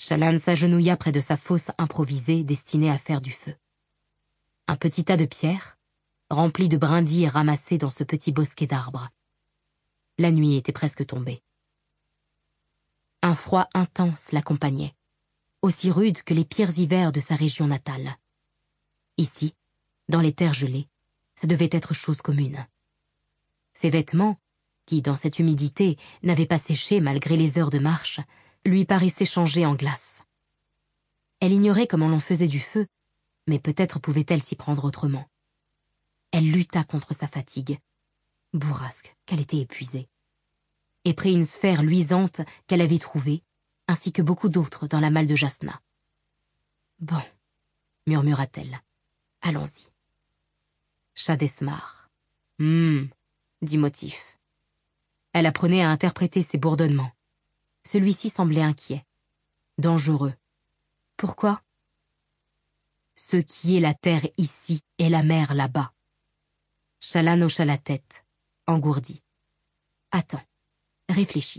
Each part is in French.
Shallan s'agenouilla près de sa fosse improvisée destinée à faire du feu. Un petit tas de pierres, rempli de brindilles ramassées dans ce petit bosquet d'arbres. La nuit était presque tombée. Un froid intense l'accompagnait, aussi rude que les pires hivers de sa région natale. Ici, dans les terres gelées, ça devait être chose commune. Ses vêtements, qui dans cette humidité n'avaient pas séché malgré les heures de marche, lui paraissaient changés en glace. Elle ignorait comment l'on faisait du feu, mais peut-être pouvait-elle s'y prendre autrement. Elle lutta contre sa fatigue, bourrasque qu'elle était épuisée, et prit une sphère luisante qu'elle avait trouvée, ainsi que beaucoup d'autres dans la malle de Jasna. « Bon, » murmura-t-elle, « allons-y. » Shadesmar. « dit Motif. Elle apprenait à interpréter ses bourdonnements. Celui-ci semblait inquiet, dangereux. Pourquoi? Ce qui est la terre ici est la mer là-bas. Shallan hocha la tête, engourdie. Attends, réfléchis.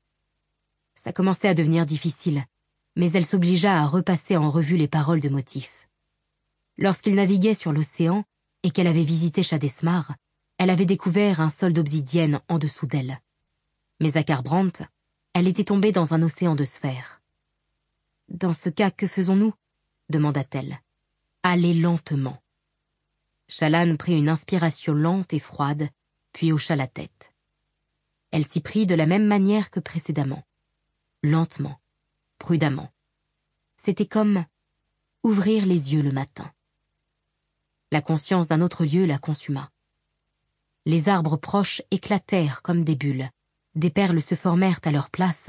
Ça commençait à devenir difficile, mais elle s'obligea à repasser en revue les paroles de Motif. Lorsqu'il naviguait sur l'océan et qu'elle avait visité Shadesmar, elle avait découvert un sol d'obsidienne en dessous d'elle. Mais à Kharbrandt, elle était tombée dans un océan de sphères. « Dans ce cas, que faisons-nous » demanda-t-elle. « Allez lentement. » Shallan prit une inspiration lente et froide, puis hocha la tête. Elle s'y prit de la même manière que précédemment. Lentement, prudemment. C'était comme ouvrir les yeux le matin. La conscience d'un autre lieu la consuma. Les arbres proches éclatèrent comme des bulles, des perles se formèrent à leur place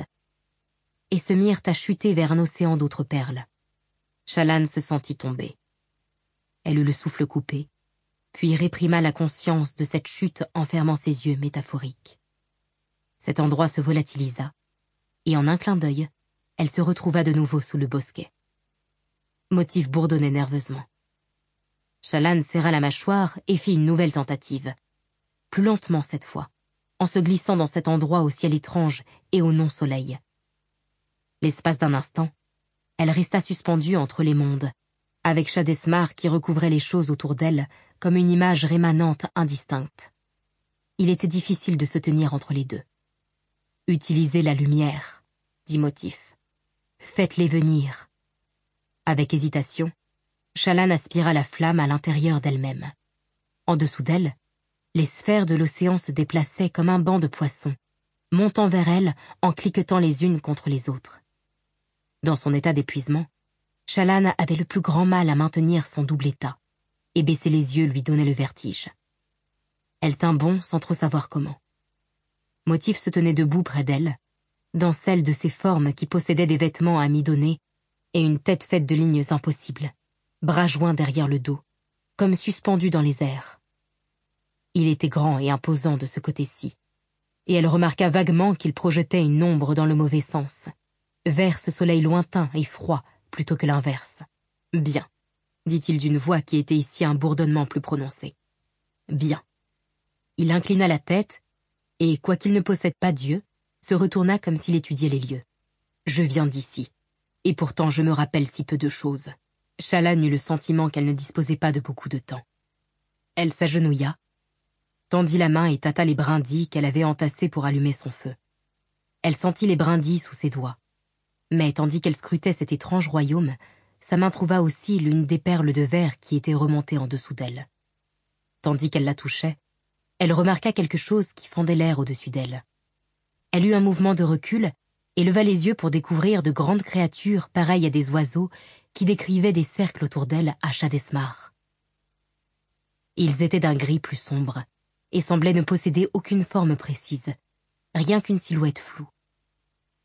et se mirent à chuter vers un océan d'autres perles. Shallan se sentit tomber. Elle eut le souffle coupé, puis réprima la conscience de cette chute en fermant ses yeux métaphoriques. Cet endroit se volatilisa, et en un clin d'œil, elle se retrouva de nouveau sous le bosquet. Motif bourdonnait nerveusement. Shallan serra la mâchoire et fit une nouvelle tentative. Plus lentement cette fois, en se glissant dans cet endroit au ciel étrange et au non-soleil. L'espace d'un instant, elle resta suspendue entre les mondes, avec Shadesmar qui recouvrait les choses autour d'elle comme une image rémanente indistincte. Il était difficile de se tenir entre les deux. « Utilisez la lumière », dit Motif. « Faites-les venir. » Avec hésitation, Shallan aspira la flamme à l'intérieur d'elle-même. En dessous d'elle, les sphères de l'océan se déplaçaient comme un banc de poissons, montant vers elle en cliquetant les unes contre les autres. Dans son état d'épuisement, Shallan avait le plus grand mal à maintenir son double état, et baisser les yeux lui donnait le vertige. Elle tint bon sans trop savoir comment. Motif se tenait debout près d'elle, dans celle de ces formes qui possédaient des vêtements à mi-donnés et une tête faite de lignes impossibles, bras joints derrière le dos, comme suspendus dans les airs. Il était grand et imposant de ce côté-ci, et elle remarqua vaguement qu'il projetait une ombre dans le mauvais sens, vers ce soleil lointain et froid plutôt que l'inverse. « Bien », dit-il d'une voix qui était ici un bourdonnement plus prononcé. « Bien. » Il inclina la tête, et, quoiqu'il ne possède pas Dieu, se retourna comme s'il étudiait les lieux. « Je viens d'ici, et pourtant je me rappelle si peu de choses. » Shallan eut le sentiment qu'elle ne disposait pas de beaucoup de temps. Elle s'agenouilla, tendit la main et tâta les brindilles qu'elle avait entassées pour allumer son feu. Elle sentit les brindilles sous ses doigts. Mais tandis qu'elle scrutait cet étrange royaume, sa main trouva aussi l'une des perles de verre qui étaient remontées en dessous d'elle. Tandis qu'elle la touchait, elle remarqua quelque chose qui fendait l'air au-dessus d'elle. Elle eut un mouvement de recul et leva les yeux pour découvrir de grandes créatures pareilles à des oiseaux qui décrivaient des cercles autour d'elle à Shadesmar. Ils étaient d'un gris plus sombre et semblaient ne posséder aucune forme précise, rien qu'une silhouette floue. Qu'est-ce ?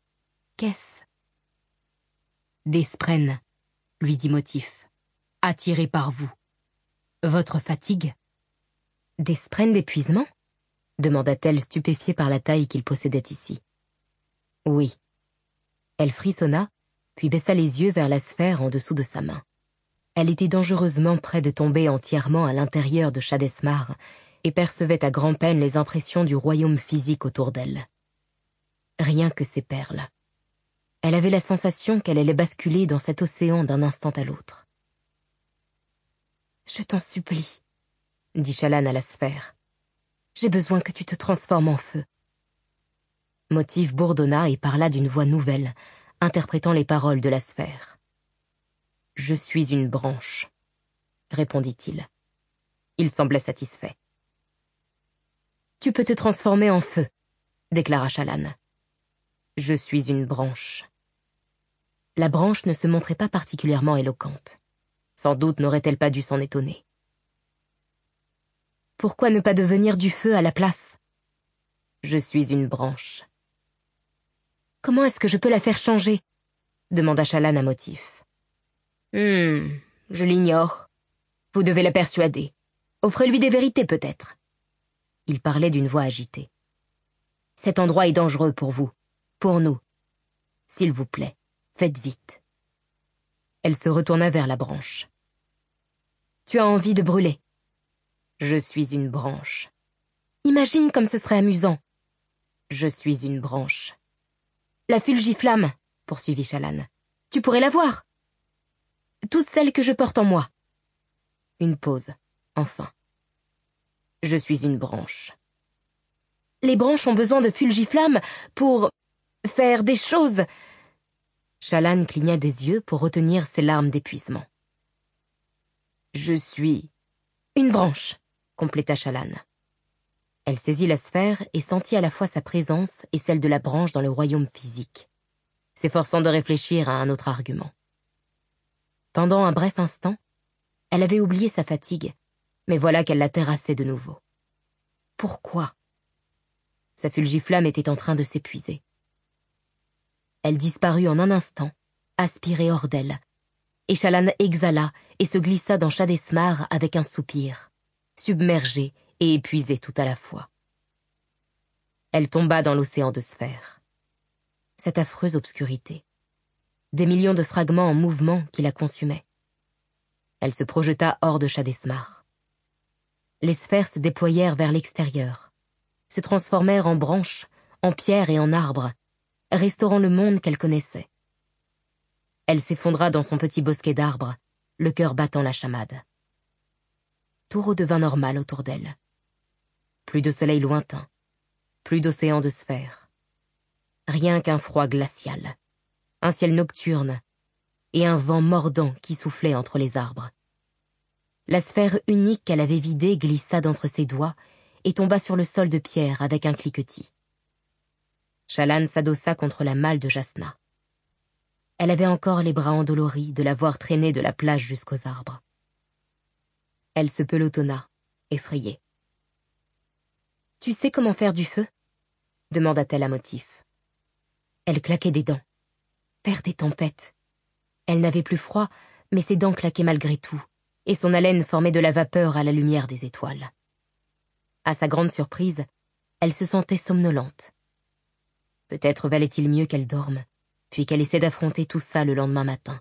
Des sprènes, lui dit Motif, attirés par vous. Votre fatigue ? Des sprènes d'épuisement ? Demanda-t-elle stupéfiée par la taille qu'il possédait ici. Oui. Elle frissonna, puis baissa les yeux vers la sphère en dessous de sa main. Elle était dangereusement près de tomber entièrement à l'intérieur de Shadesmar et percevait à grand-peine les impressions du royaume physique autour d'elle. Rien que ces perles. Elle avait la sensation qu'elle allait basculer dans cet océan d'un instant à l'autre. « Je t'en supplie, » dit Shallan à la sphère. « J'ai besoin que tu te transformes en feu. » Motif bourdonna et parla d'une voix nouvelle, interprétant les paroles de la sphère. « Je suis une branche, » répondit-il. Il semblait satisfait. « Tu peux te transformer en feu, » déclara Shallan. « Je suis une branche. » La branche ne se montrait pas particulièrement éloquente. Sans doute n'aurait-elle pas dû s'en étonner. « Pourquoi ne pas devenir du feu à la place ? » Je suis une branche. « Comment est-ce que je peux la faire changer ? » demanda Shallan à Motif. « Je l'ignore. Vous devez la persuader. Offrez-lui des vérités peut-être. » Il parlait d'une voix agitée. « Cet endroit est dangereux pour vous, pour nous. S'il vous plaît, faites vite. » Elle se retourna vers la branche. « Tu as envie de brûler. » Je suis une branche. « Imagine comme ce serait amusant. » Je suis une branche. « La fulgiflamme, » poursuivit Shallan. « Tu pourrais la voir. Toutes celles que je porte en moi. » Une pause, enfin. « Je suis une branche. » Les branches ont besoin de fulgiflamme pour faire des choses. Shallan cligna des yeux pour retenir ses larmes d'épuisement. « Je suis une branche, » compléta Shallan. Elle saisit la sphère et sentit à la fois sa présence et celle de la branche dans le royaume physique, s'efforçant de réfléchir à un autre argument. Pendant un bref instant, elle avait oublié sa fatigue, mais voilà qu'elle la terrassait de nouveau. Pourquoi ? Sa fulgiflamme était en train de s'épuiser. Elle disparut en un instant, aspirée hors d'elle, et Shallan exhala et se glissa dans Shadesmar avec un soupir, submergée et épuisée tout à la fois. Elle tomba dans l'océan de sphères. Cette affreuse obscurité. Des millions de fragments en mouvement qui la consumaient. Elle se projeta hors de Shadesmar. Les sphères se déployèrent vers l'extérieur, se transformèrent en branches, en pierres et en arbres, restaurant le monde qu'elle connaissait. Elle s'effondra dans son petit bosquet d'arbres, le cœur battant la chamade. Tout redevint normal autour d'elle. Plus de soleil lointain, plus d'océan de sphères. Rien qu'un froid glacial, un ciel nocturne et un vent mordant qui soufflait entre les arbres. La sphère unique qu'elle avait vidée glissa d'entre ses doigts et tomba sur le sol de pierre avec un cliquetis. Shallan s'adossa contre la malle de Jasnah. Elle avait encore les bras endoloris de la voir traîner de la plage jusqu'aux arbres. Elle se pelotonna, effrayée. « Tu sais comment faire du feu ?» demanda-t-elle à Motif. Elle claquait des dents. Père des tempêtes. Elle n'avait plus froid, mais ses dents claquaient malgré tout, et son haleine formait de la vapeur à la lumière des étoiles. À sa grande surprise, elle se sentait somnolente. Peut-être valait-il mieux qu'elle dorme, puis qu'elle essaie d'affronter tout ça le lendemain matin.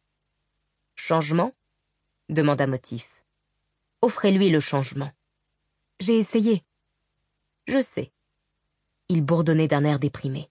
« Changement ?» demanda Motif. « Offrez-lui le changement. »« J'ai essayé. »« Je sais. » Il bourdonnait d'un air déprimé.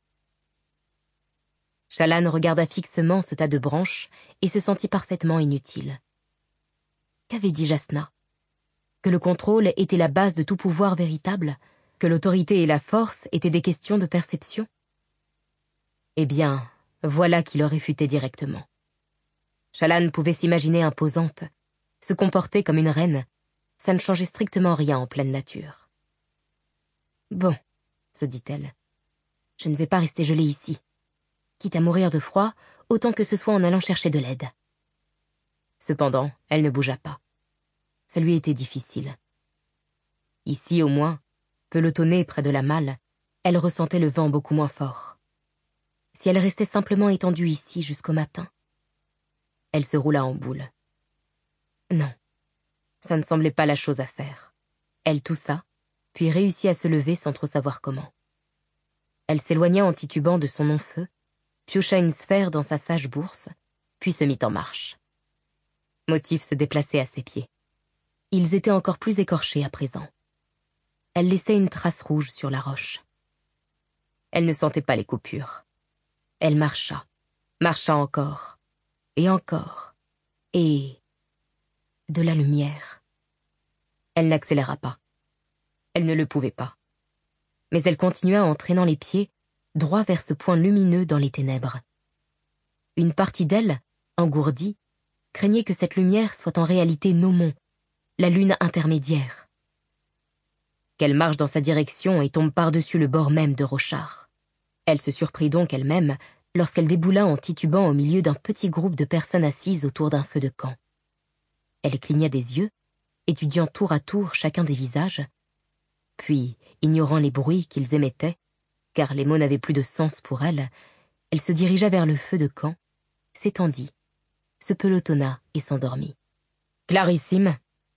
Shallan regarda fixement ce tas de branches et se sentit parfaitement inutile. Qu'avait dit Jasnah ? Que le contrôle était la base de tout pouvoir véritable ? Que l'autorité et la force étaient des questions de perception ? Eh bien, voilà qui le réfutait directement. Shallan pouvait s'imaginer imposante, se comporter comme une reine, ça ne changeait strictement rien en pleine nature. Bon, se dit-elle, je ne vais pas rester gelée ici. Quitte à mourir de froid, autant que ce soit en allant chercher de l'aide. Cependant, elle ne bougea pas. Ça lui était difficile. Ici, au moins, pelotonnée près de la malle, elle ressentait le vent beaucoup moins fort. Si elle restait simplement étendue ici jusqu'au matin. Elle se roula en boule. Non, ça ne semblait pas la chose à faire. Elle toussa, puis réussit à se lever sans trop savoir comment. Elle s'éloigna en titubant de son non-feu, piocha une sphère dans sa sage bourse, puis se mit en marche. Motif se déplaçait à ses pieds. Ils étaient encore plus écorchés à présent. Elle laissait une trace rouge sur la roche. Elle ne sentait pas les coupures. Elle marcha, marcha encore, et encore, et... de la lumière. Elle n'accéléra pas. Elle ne le pouvait pas. Mais elle continua en traînant les pieds, droit vers ce point lumineux dans les ténèbres. Une partie d'elle, engourdie, craignait que cette lumière soit en réalité Nomon, la lune intermédiaire. Qu'elle marche dans sa direction et tombe par-dessus le bord même de Rochard. Elle se surprit donc elle-même lorsqu'elle déboula en titubant au milieu d'un petit groupe de personnes assises autour d'un feu de camp. Elle cligna des yeux, étudiant tour à tour chacun des visages, puis, ignorant les bruits qu'ils émettaient, car les mots n'avaient plus de sens pour elle, elle se dirigea vers le feu de camp, s'étendit, se pelotonna et s'endormit. « Clarissime !»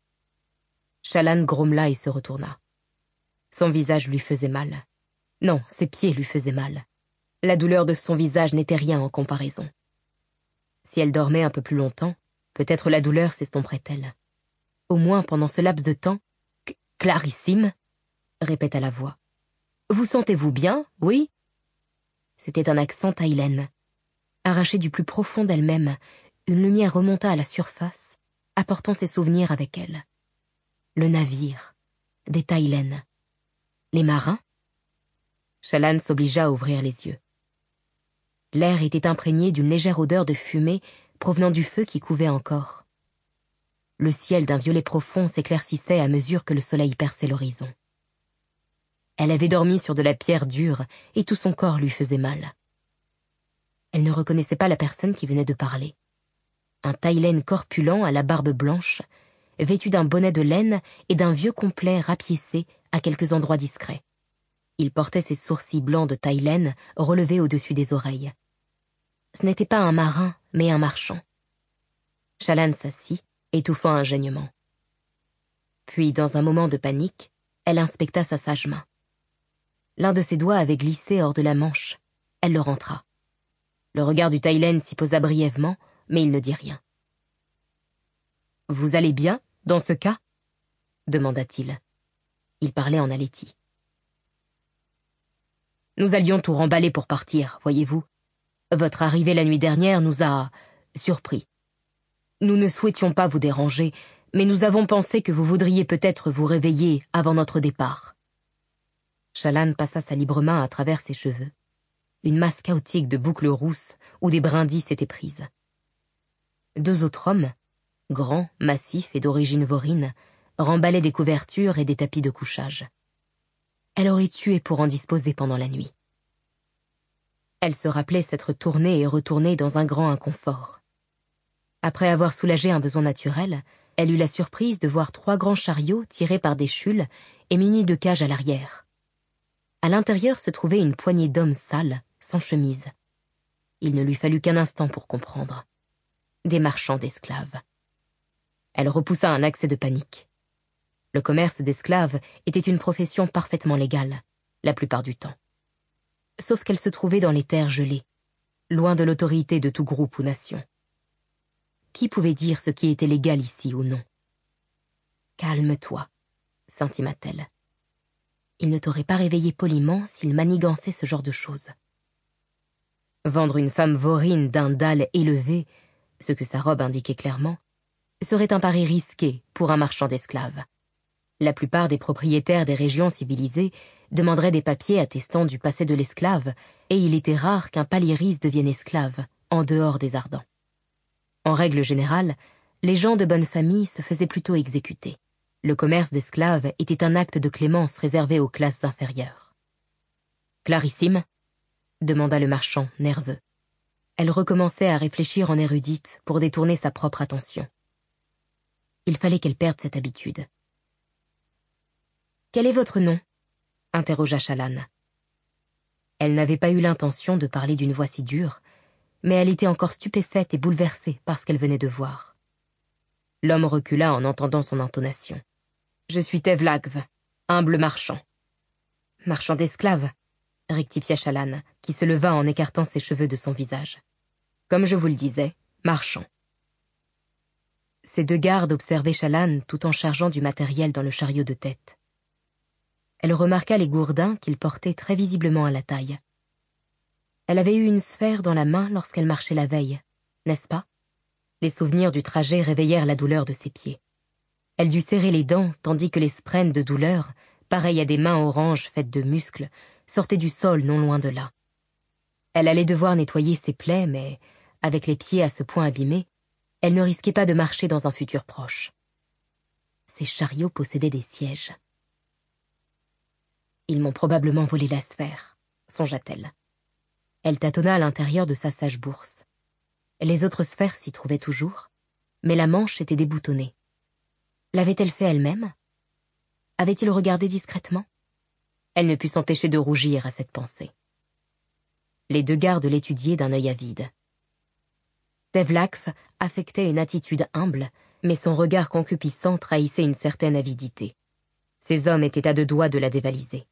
Shallan grommela et se retourna. Son visage lui faisait mal. Non, ses pieds lui faisaient mal. La douleur de son visage n'était rien en comparaison. Si elle dormait un peu plus longtemps, peut-être la douleur s'estomperait-elle. Au moins pendant ce laps de temps, « Clarissime !» répéta la voix. « Vous sentez-vous bien, oui ?» C'était un accent thaïlène. Arrachée du plus profond d'elle-même, une lumière remonta à la surface, apportant ses souvenirs avec elle. Le navire, des Thaïlènes. Les marins? Shallan s'obligea à ouvrir les yeux. L'air était imprégné d'une légère odeur de fumée provenant du feu qui couvait encore. Le ciel d'un violet profond s'éclaircissait à mesure que le soleil perçait l'horizon. Elle avait dormi sur de la pierre dure et tout son corps lui faisait mal. Elle ne reconnaissait pas la personne qui venait de parler. Un Thaïlène corpulent à la barbe blanche, vêtu d'un bonnet de laine et d'un vieux complet rapiécé à quelques endroits discrets. Il portait ses sourcils blancs de Thaïlène relevés au-dessus des oreilles. Ce n'était pas un marin, mais un marchand. Shallan s'assit, étouffant un geignement. Puis, dans un moment de panique, elle inspecta sa sage main. L'un de ses doigts avait glissé hors de la manche. Elle le rentra. Le regard du Thaïlène s'y posa brièvement, mais il ne dit rien. « Vous allez bien, dans ce cas ?» demanda-t-il. Il parlait en haletti. « Nous allions tout remballer pour partir, voyez-vous. Votre arrivée la nuit dernière nous a surpris. Nous ne souhaitions pas vous déranger, mais nous avons pensé que vous voudriez peut-être vous réveiller avant notre départ. » Shallan passa sa libre main à travers ses cheveux. Une masse chaotique de boucles rousses où des brindilles s'étaient prises. Deux autres hommes, grands, massifs et d'origine vaurine, remballaient des couvertures et des tapis de couchage. Elle aurait tué pour en disposer pendant la nuit. Elle se rappelait s'être tournée et retournée dans un grand inconfort. Après avoir soulagé un besoin naturel, elle eut la surprise de voir 3 grands chariots tirés par des chules et munis de cages à l'arrière. À l'intérieur se trouvait une poignée d'hommes sales, sans chemise. Il ne lui fallut qu'un instant pour comprendre. Des marchands d'esclaves. Elle repoussa un accès de panique. Le commerce d'esclaves était une profession parfaitement légale, la plupart du temps. Sauf qu'elle se trouvait dans les terres gelées, loin de l'autorité de tout groupe ou nation. Qui pouvait dire ce qui était légal ici ou non? « Calme-toi » s'intima-t-elle. Il ne t'aurait pas réveillé poliment s'il manigançait ce genre de choses. Vendre une femme vaurine d'un dalle élevé, ce que sa robe indiquait clairement, serait un pari risqué pour un marchand d'esclaves. La plupart des propriétaires des régions civilisées demanderaient des papiers attestant du passé de l'esclave, et il était rare qu'un Paliris devienne esclave, en dehors des Ardents. En règle générale, les gens de bonne famille se faisaient plutôt exécuter. Le commerce d'esclaves était un acte de clémence réservé aux classes inférieures. « Clarissime ?» demanda le marchand, nerveux. Elle recommençait à réfléchir en érudite pour détourner sa propre attention. Il fallait qu'elle perde cette habitude. « Quel est votre nom ?» interrogea Shallan. Elle n'avait pas eu l'intention de parler d'une voix si dure, mais elle était encore stupéfaite et bouleversée par ce qu'elle venait de voir. L'homme recula en entendant son intonation. « Je suis Tevlagv, humble marchand. »« Marchand d'esclaves » rectifia Shallan, qui se leva en écartant ses cheveux de son visage. « Comme je vous le disais, marchand. » Ces 2 gardes observaient Shallan tout en chargeant du matériel dans le chariot de tête. Elle remarqua les gourdins qu'il portait très visiblement à la taille. Elle avait eu une sphère dans la main lorsqu'elle marchait la veille, n'est-ce pas? Les souvenirs du trajet réveillèrent la douleur de ses pieds. Elle dut serrer les dents tandis que les sprènes de douleur, pareilles à des mains oranges faites de muscles, sortaient du sol non loin de là. Elle allait devoir nettoyer ses plaies, mais, avec les pieds à ce point abîmés, elle ne risquait pas de marcher dans un futur proche. Ces chariots possédaient des sièges. Ils m'ont probablement volé la sphère, songea-t-elle. Elle tâtonna à l'intérieur de sa sage bourse. Les autres sphères s'y trouvaient toujours, mais la manche était déboutonnée. L'avait-elle fait elle-même? Avait-il regardé discrètement? Elle ne put s'empêcher de rougir à cette pensée. Les deux gardes l'étudiaient d'un œil avide. Tevlakf affectait une attitude humble, mais son regard concupiscent trahissait une certaine avidité. Ces hommes étaient à deux doigts de la dévaliser.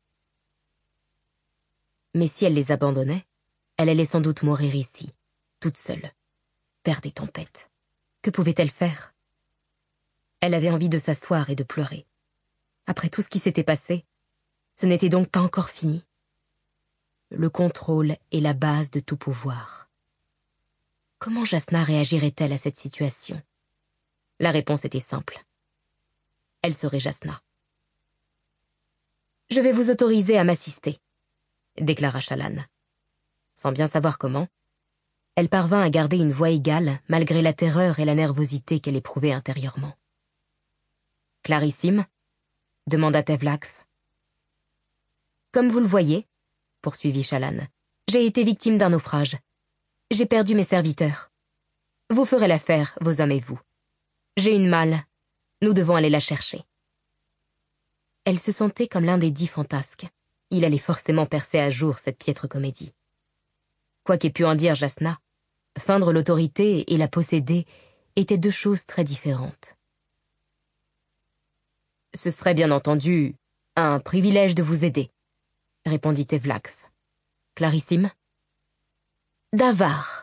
Mais si elle les abandonnait, elle allait sans doute mourir ici, toute seule, terre des tempêtes. Que pouvait-elle faire? Elle avait envie de s'asseoir et de pleurer. Après tout ce qui s'était passé, ce n'était donc pas encore fini. Le contrôle est la base de tout pouvoir. Comment Jasna réagirait-elle à cette situation? La réponse était simple. Elle serait Jasna. « Je vais vous autoriser à m'assister », déclara Shallan. Sans bien savoir comment, elle parvint à garder une voix égale malgré la terreur et la nervosité qu'elle éprouvait intérieurement. « Clarissime ?» demanda Tevlakf. « Comme vous le voyez, » poursuivit Shallan, « j'ai été victime d'un naufrage. J'ai perdu mes serviteurs. Vous ferez l'affaire, vos hommes et vous. J'ai une malle. Nous devons aller la chercher. » Elle se sentait comme l'un des 10 fantasques. Il allait forcément percer à jour cette piètre comédie. Quoi qu'ait pu en dire Jasna, feindre l'autorité et la posséder étaient deux choses très différentes. « Ce serait bien entendu un privilège de vous aider, » répondit Tevlakf. « Clarissime ?»« Davar, »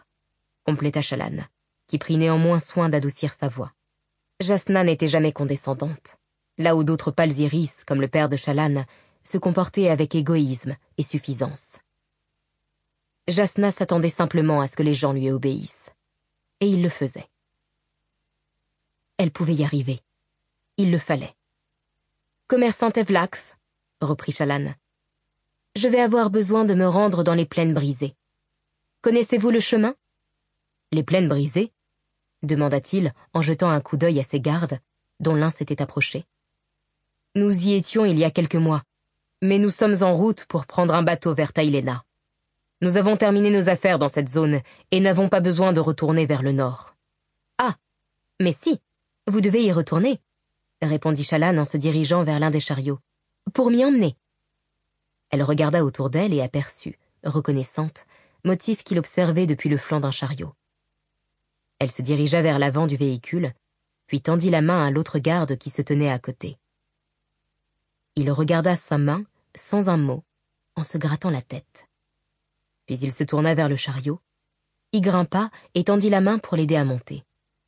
compléta Shallan, qui prit néanmoins soin d'adoucir sa voix. Jasna n'était jamais condescendante, là où d'autres pâles iris, comme le père de Shallan, se comportaient avec égoïsme et suffisance. Jasna s'attendait simplement à ce que les gens lui obéissent. Et il le faisait. Elle pouvait y arriver. Il le fallait. « Commerçant Tevlakf, » reprit Shallan, « je vais avoir besoin de me rendre dans les plaines brisées. Connaissez-vous le chemin ?»« Les plaines brisées ?» demanda-t-il en jetant un coup d'œil à ses gardes, dont l'un s'était approché. « Nous y étions il y a quelques mois, mais nous sommes en route pour prendre un bateau vers Taïlena. Nous avons terminé nos affaires dans cette zone et n'avons pas besoin de retourner vers le nord. »« Ah, mais si, vous devez y retourner, » répondit Shallan en se dirigeant vers l'un des chariots. « Pour m'y emmener. » Elle regarda autour d'elle et aperçut, reconnaissante, motif qu'il observait depuis le flanc d'un chariot. Elle se dirigea vers l'avant du véhicule, puis tendit la main à l'autre garde qui se tenait à côté. Il regarda sa main, sans un mot, en se grattant la tête. Puis il se tourna vers le chariot, y grimpa et tendit la main pour l'aider à monter.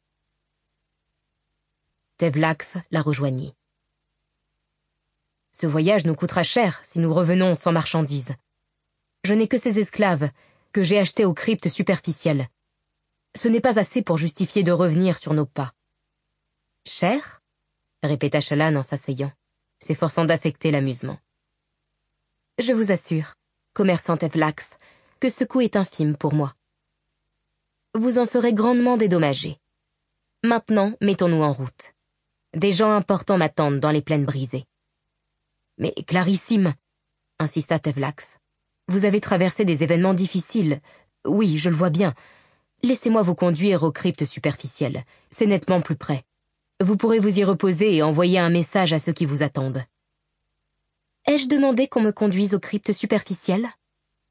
Tevlakf la rejoignit. « Ce voyage nous coûtera cher si nous revenons sans marchandises. Je n'ai que ces esclaves que j'ai achetés aux cryptes superficielles. Ce n'est pas assez pour justifier de revenir sur nos pas. »« Cher ?» répéta Shallan en s'asseyant, s'efforçant d'affecter l'amusement. « Je vous assure, commerçant Tevlakf, que ce coût est infime pour moi. Vous en serez grandement dédommagé. Maintenant, mettons-nous en route. Des gens importants m'attendent dans les plaines brisées. »« Mais Clarissime, » insista Tevlakf, « vous avez traversé des événements difficiles. Oui, je le vois bien. Laissez-moi vous conduire aux cryptes superficielles. C'est nettement plus près. Vous pourrez vous y reposer et envoyer un message à ceux qui vous attendent. »« Ai-je demandé qu'on me conduise aux cryptes superficielles ? Mais... »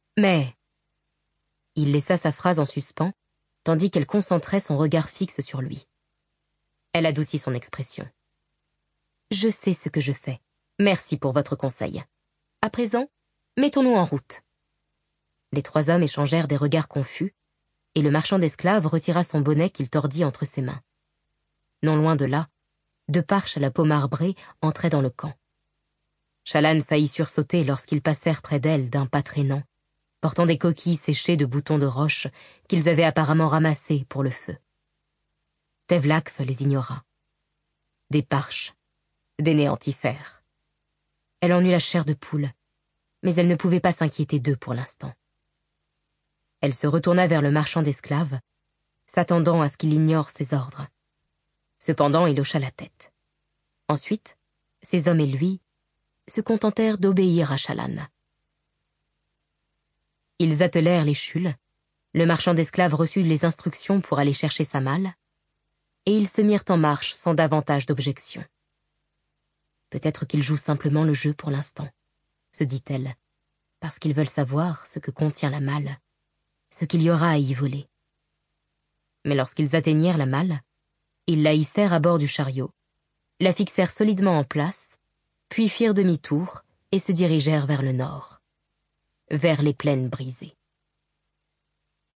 Il laissa sa phrase en suspens, tandis qu'elle concentrait son regard fixe sur lui. Elle adoucit son expression. « Je sais ce que je fais. Merci pour votre conseil. À présent, mettons-nous en route. » Les 3 hommes échangèrent des regards confus, et le marchand d'esclaves retira son bonnet qu'il tordit entre ses mains. Non loin de là, 2 parches à la peau marbrée entraient dans le camp. Shallan faillit sursauter lorsqu'ils passèrent près d'elle d'un pas traînant, portant des coquilles séchées de boutons de roche qu'ils avaient apparemment ramassés pour le feu. Tevlakv les ignora. Des parches, des néantifères. Elle en eut la chair de poule, mais elle ne pouvait pas s'inquiéter d'eux pour l'instant. Elle se retourna vers le marchand d'esclaves, s'attendant à ce qu'il ignore ses ordres. Cependant, il hocha la tête. Ensuite, ses hommes et lui se contentèrent d'obéir à Shala'n. Ils attelèrent les chules, le marchand d'esclaves reçut les instructions pour aller chercher sa malle, et ils se mirent en marche sans davantage d'objections. Peut-être qu'ils jouent simplement le jeu pour l'instant, se dit-elle, parce qu'ils veulent savoir ce que contient la malle, ce qu'il y aura à y voler. Mais lorsqu'ils atteignirent la malle, ils la hissèrent à bord du chariot, la fixèrent solidement en place, puis firent demi-tour et se dirigèrent vers le nord, vers les plaines brisées.